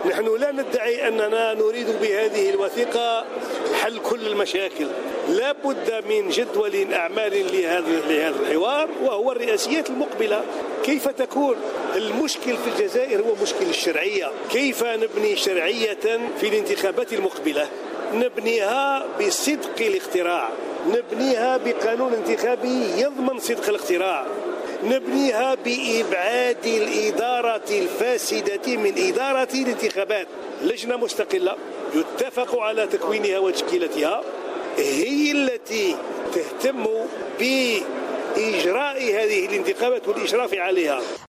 نحن لا ندعي أننا نريد بهذه الوثيقة حل كل المشاكل، لا بد من جدول أعمال لهذا الحوار، وهو الرئاسيات المقبلة. كيف تكون؟ المشكل في الجزائر هو مشكل الشرعية. كيف نبني شرعية في الانتخابات المقبلة؟ نبنيها بصدق الاقتراع، نبنيها بقانون انتخابي يضمن صدق الاقتراع، نبنيها بإبعاد الإدارة الفاسدة من إدارة الانتخابات. لجنة مستقلة يتفق على تكوينها وتشكيلتها، هي التي تهتم بإجراء هذه الانتخابات والإشراف عليها.